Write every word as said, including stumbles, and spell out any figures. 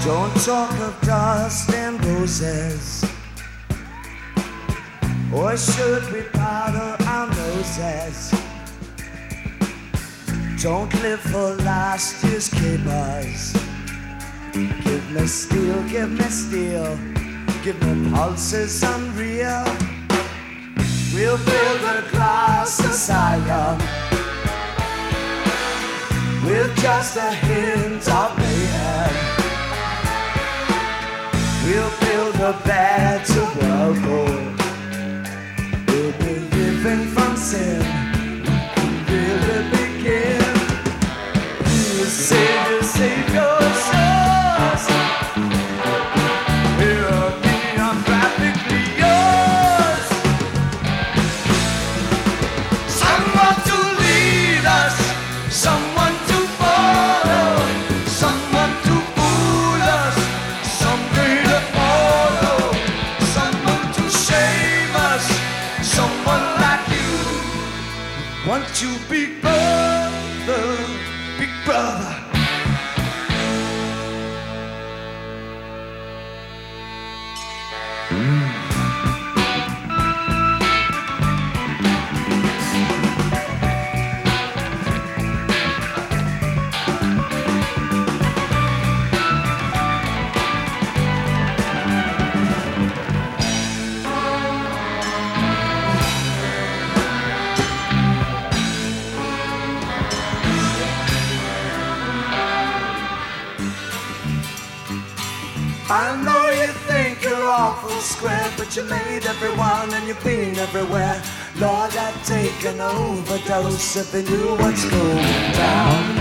Don't talk of dust and roses, or should we powder our noses? Don't live for last year's capers. Give me steel, give me steel, give me pulses unreal. We'll build a glass asylum with just a hint of mayhem. We'll build a better world. We'll be living from sin. Really begin. Please Savior, save your souls. We'll be ungraphically yours. Someone to lead us, someone to follow, someone to fool us, somebody to follow, someone to shame us, someone like you. Want you, big brother, big brother. I know you think you're awful square, but you made everyone and you've been everywhere. Lord, I'd take an overdose if they knew what's going down.